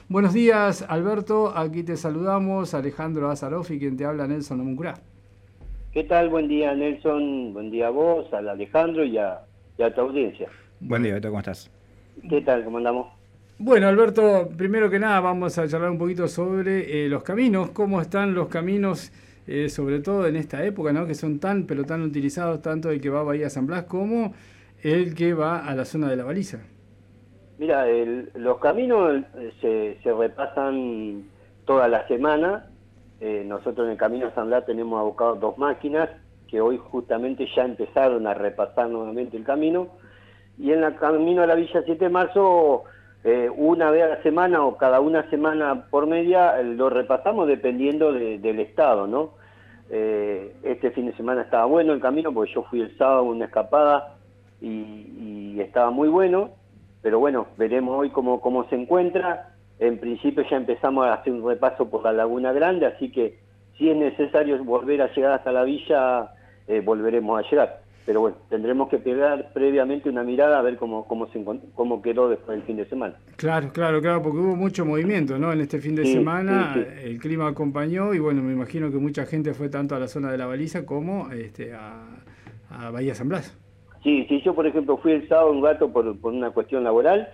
Buenos días, Alberto. Aquí te saludamos. Alejandro Azarofi, quien te habla, Nelson Namuncurá. ¿Qué tal? Buen día, Nelson. Buen día a vos, al Alejandro y a tu audiencia. Buen día, Bueno. Beto, ¿cómo estás? ¿Qué tal? ¿Cómo andamos? Bueno, Alberto, primero que nada vamos a charlar un poquito sobre los caminos, cómo están los caminos, sobre todo en esta época, ¿no? Que son tan, pero tan utilizados, tanto el que va a Bahía San Blas como el que va a la zona de la baliza. Mira, los caminos se repasan toda la semana. Nosotros en el Camino San Blas tenemos abocados 2 máquinas que hoy justamente ya empezaron a repasar nuevamente el camino. Y en el camino a la Villa 7 de Marzo, una vez a la semana o cada una semana por media, lo repasamos dependiendo del estado, ¿no? Este fin de semana estaba bueno el camino porque yo fui el sábado a una escapada y estaba muy bueno, pero bueno, veremos hoy cómo se encuentra. En principio ya empezamos a hacer un repaso por la Laguna Grande, así que si es necesario volver a llegar hasta la villa, volveremos a llegar. Pero bueno, tendremos que pegar previamente una mirada a ver cómo quedó después del fin de semana. Claro, claro, claro, porque hubo mucho movimiento, ¿no? En este fin de Sí, sí, semana sí. el clima acompañó y bueno, me imagino que mucha gente fue tanto a la zona de la baliza como a Bahía San Blas. Sí, sí, yo por ejemplo fui el sábado un rato por una cuestión laboral,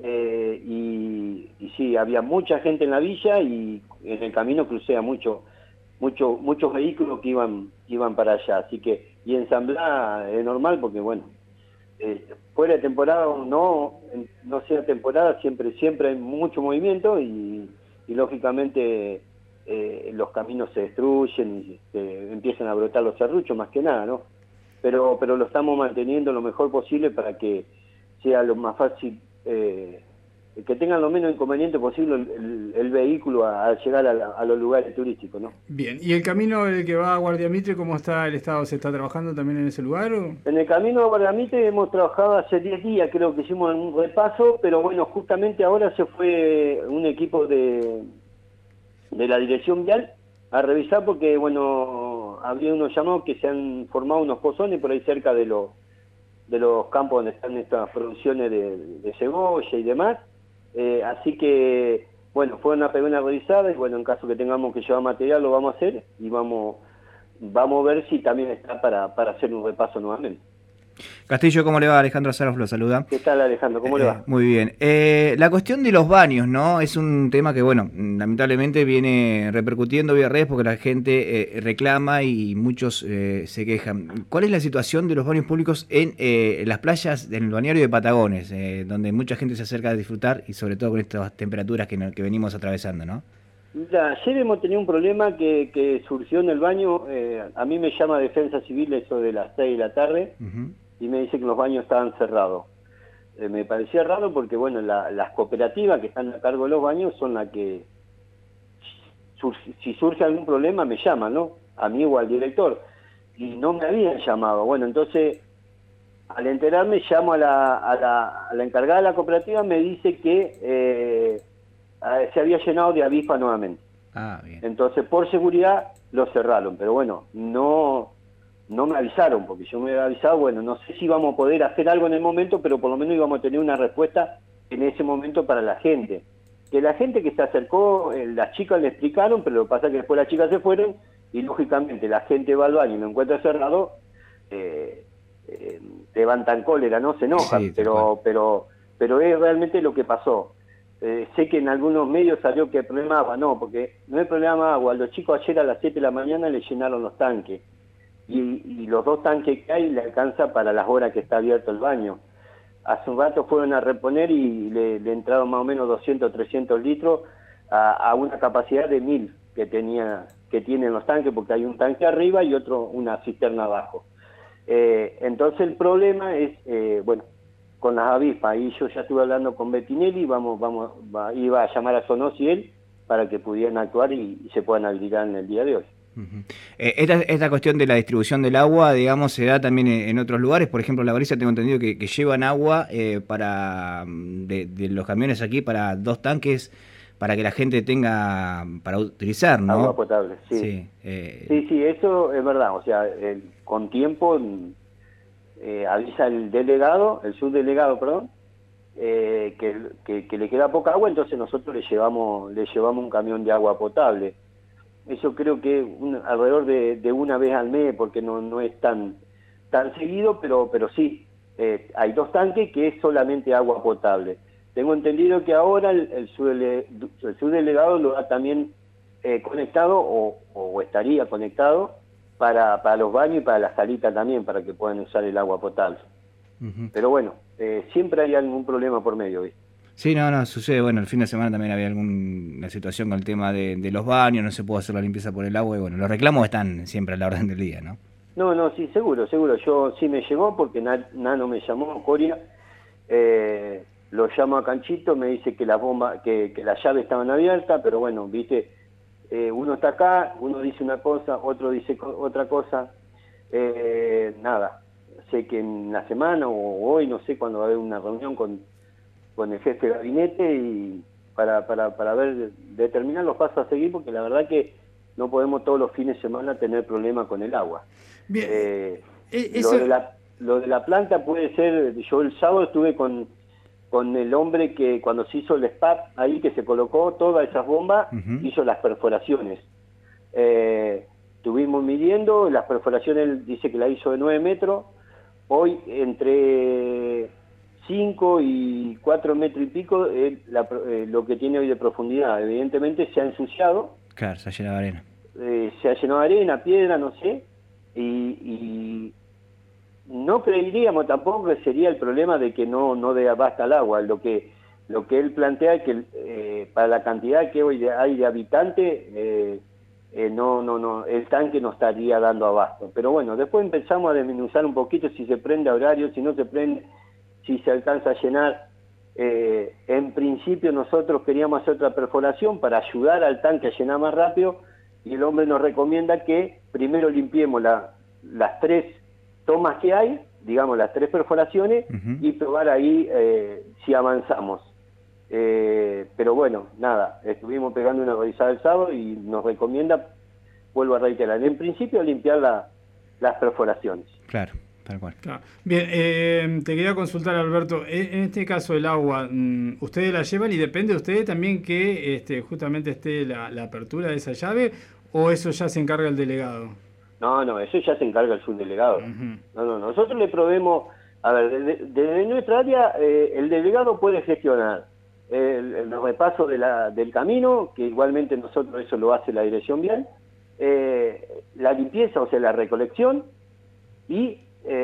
y sí, había mucha gente en la villa y en el camino crucé a muchos vehículos que iban para allá, así que, y en San Blas es normal porque bueno, fuera de temporada o no sea temporada, siempre hay mucho movimiento y lógicamente los caminos se destruyen y empiezan a brotar los serruchos más que nada, ¿no? Pero lo estamos manteniendo lo mejor posible para que sea lo más fácil, que tengan lo menos inconveniente posible el vehículo al llegar a los lugares turísticos, ¿no? Bien, ¿y el camino el que va a Guardia Mitre, cómo está el estado? ¿Se está trabajando también en ese lugar? En el camino a Guardamite hemos trabajado hace 10 días, creo que hicimos un repaso, pero bueno, justamente ahora se fue un equipo de la dirección vial a revisar porque, bueno, había unos llamados que se han formado unos pozones por ahí cerca de los campos donde están estas producciones de cebolla y demás. Así que, bueno, fueron a pegar una revisada y, bueno, en caso que tengamos que llevar material lo vamos a hacer y vamos a ver si también está para hacer un repaso nuevamente. Castillo, ¿cómo le va? Alejandro Azarof lo saluda. ¿Qué tal, Alejandro? ¿Cómo le va? Muy bien. La cuestión de los baños, ¿no? Es un tema que, bueno, lamentablemente viene repercutiendo vía redes porque la gente reclama y muchos se quejan. ¿Cuál es la situación de los baños públicos en las playas del balneario de Patagones, donde mucha gente se acerca a disfrutar y sobre todo con estas temperaturas que venimos atravesando, ¿no? Mira, ayer hemos tenido un problema que surgió en el baño. A mí me llama Defensa Civil eso de las 6 de la tarde y me dice que los baños estaban cerrados. Me parecía raro porque, bueno, las cooperativas que están a cargo de los baños son las que, si surge algún problema, me llaman, ¿no? A mí o al director. Y no me habían llamado. Bueno, entonces, al enterarme, llamo a la encargada de la cooperativa, me dice que se había llenado de avispa nuevamente. Ah, bien. Entonces, por seguridad, lo cerraron. Pero bueno, no me avisaron, porque yo me había avisado, bueno, no sé si íbamos a poder hacer algo en el momento, pero por lo menos íbamos a tener una respuesta en ese momento para la gente. Que la gente que se acercó, las chicas le explicaron, pero lo que pasa es que después las chicas se fueron y lógicamente la gente va al baño y lo encuentra cerrado, levantan cólera, ¿no? Se enojan, Sí, pero es realmente lo que pasó. Sé que en algunos medios salió que el problema agua, no, porque no es problema agua. Los chicos ayer a las 7 de la mañana le llenaron los tanques. Y los 2 tanques que hay le alcanza para las horas que está abierto el baño. Hace un rato fueron a reponer y le entraron más o menos 200, 300 litros a una capacidad de 1000 que tienen los tanques, porque hay un tanque arriba y otro, una cisterna abajo. Entonces el problema es, bueno, con las avispas. Ahí yo ya estuve hablando con Bettinelli, iba a llamar a Sonos y él para que pudieran actuar y se puedan habilitar en el día de hoy. Esta cuestión de la distribución del agua, digamos, se da también en otros lugares. Por ejemplo, la Baliza tengo entendido que llevan agua de los camiones aquí para 2 tanques para que la gente tenga para utilizar, ¿no? Agua potable, sí. Sí, Sí, eso es verdad. O sea, con tiempo avisa el subdelegado, perdón, que le queda poca agua, entonces nosotros le llevamos un camión de agua potable. Eso creo que alrededor de una vez al mes, porque no es tan seguido, pero sí, hay 2 tanques que es solamente agua potable. Tengo entendido que ahora el subdelegado lo ha también conectado o estaría conectado para los baños y para la salita también, para que puedan usar el agua potable. Pero bueno, siempre hay algún problema por medio, ¿viste? Sí, no, sucede. Bueno, el fin de semana también había alguna situación con el tema de los baños, no se pudo hacer la limpieza por el agua y bueno, los reclamos están siempre a la orden del día, ¿no? No, sí, seguro. Yo sí me llegó porque Nano me llamó, Coria, lo llamo a Canchito, me dice que las llaves estaban abiertas, pero bueno, viste, uno está acá, uno dice una cosa, otro dice otra cosa, nada, sé que en la semana o hoy, no sé cuándo va a haber una reunión con el jefe de gabinete y para ver, determinar los pasos a seguir, porque la verdad que no podemos todos los fines de semana tener problemas con el agua. Bien, lo de la planta puede ser, yo el sábado estuve con el hombre que cuando se hizo el SPAP ahí, que se colocó todas esas bombas, hizo las perforaciones. Estuvimos midiendo, las perforaciones él dice que la hizo de 9 metros, hoy entre 5 y 4 metros y pico lo que tiene hoy de profundidad. Evidentemente se ha ensuciado. Claro, se ha llenado de arena. Se ha llenado de arena, piedra, no sé, y no creeríamos tampoco que sería el problema de que no dé abasto al agua. Lo que él plantea es que para la cantidad que hoy hay de habitantes, no, el tanque no estaría dando abasto. Pero bueno, después empezamos a desmenuzar un poquito si se prende a horario, si no se prende, si se alcanza a llenar. En principio nosotros queríamos hacer otra perforación para ayudar al tanque a llenar más rápido, y el hombre nos recomienda que primero limpiemos las 3 tomas que hay, digamos las 3 perforaciones, y probar ahí si avanzamos. Pero bueno, nada, estuvimos pegando una revisada el sábado y nos recomienda, vuelvo a reiterar, en principio limpiar las perforaciones. Claro. Tal cual. Claro. Bien, te quería consultar, Alberto, en este caso el agua, ¿ustedes la llevan y depende de ustedes también que justamente esté la apertura de esa llave, o eso ya se encarga el delegado? No, eso ya se encarga el subdelegado. No, nosotros le proveemos, a ver, desde nuestra área el delegado puede gestionar el repaso del camino, que igualmente nosotros eso lo hace la dirección vial, la limpieza, o sea, la recolección, y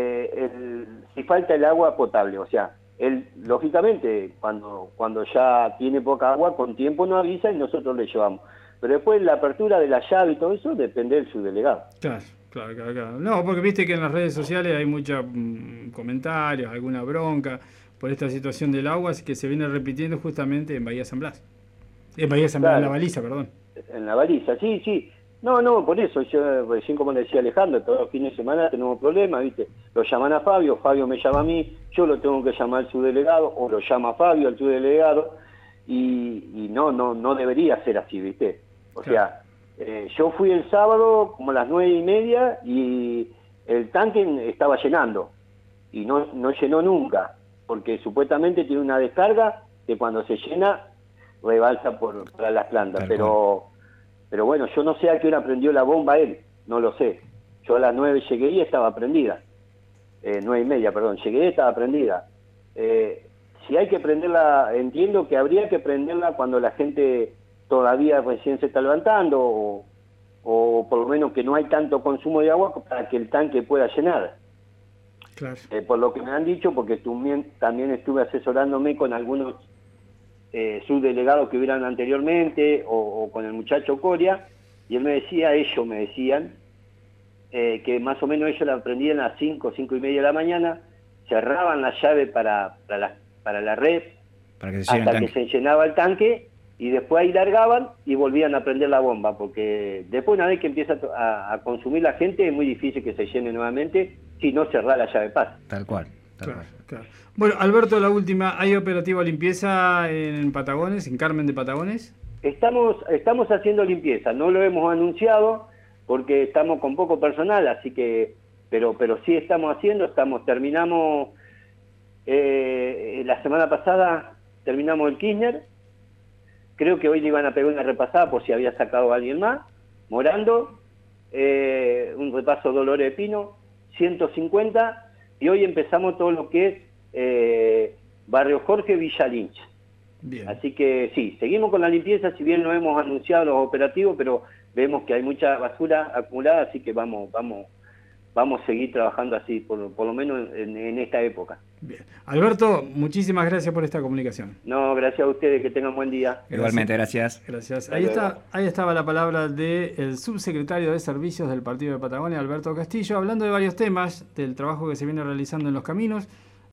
si falta el agua potable, o sea, él lógicamente cuando ya tiene poca agua, con tiempo nos avisa y nosotros le llevamos. Pero después la apertura de la llave y todo eso depende del subdelegado. Claro. No, porque viste que en las redes sociales hay muchos comentarios, alguna bronca por esta situación del agua que se viene repitiendo justamente en Bahía San Blas. En Bahía San Blas, claro. En la baliza, perdón. En la baliza, sí. No, por eso, yo recién como le decía Alejandro, todos los fines de semana tenemos problemas, ¿viste? Lo llaman a Fabio me llama a mí, yo lo tengo que llamar al subdelegado, o lo llama Fabio al subdelegado, y no debería ser así, ¿viste? O sea, yo fui el sábado como a las 9:30 y el tanque estaba llenando, y no llenó nunca, porque supuestamente tiene una descarga que cuando se llena rebalsa para las plantas, pero bueno, yo no sé a qué hora prendió la bomba él, no lo sé. Yo a las 9 llegué y estaba prendida. 9:30, perdón, llegué y estaba prendida. Si hay que prenderla, entiendo que habría que prenderla cuando la gente todavía recién se está levantando, o por lo menos que no hay tanto consumo de agua para que el tanque pueda llenar. Claro. Por lo que me han dicho, porque también estuve asesorándome con algunos subdelegados que hubieran anteriormente, o con el muchacho Coria, y ellos me decían que más o menos ellos la prendían a las 5:30 de la mañana, cerraban la llave para la red hasta que se llenaba el tanque, y después ahí largaban y volvían a prender la bomba, porque después, una vez que empieza a consumir la gente, es muy difícil que se llene nuevamente si no cerrar la llave paz. Tal cual. Claro. Bueno, Alberto, la última, ¿hay operativa limpieza en Patagones, en Carmen de Patagones? Estamos haciendo limpieza, no lo hemos anunciado porque estamos con poco personal, así que, pero sí estamos haciendo, terminamos La semana pasada terminamos el Kirchner. Creo que hoy le iban a pegar una repasada por si había sacado a alguien más. Morando, un repaso Dolores de Pino, 150. Y hoy empezamos todo lo que es Barrio Jorge, Villa Lynch. Bien. Así que sí, seguimos con la limpieza, si bien no hemos anunciado los operativos, pero vemos que hay mucha basura acumulada, así que vamos a seguir trabajando así, por lo menos en esta época. Bien. Alberto, muchísimas gracias por esta comunicación. No, gracias a ustedes, que tengan buen día. Igualmente, gracias. Gracias. Hasta Ahí estaba la palabra del subsecretario de Servicios del Partido de Patagonia, Alberto Castillo, hablando de varios temas, del trabajo que se viene realizando en los caminos.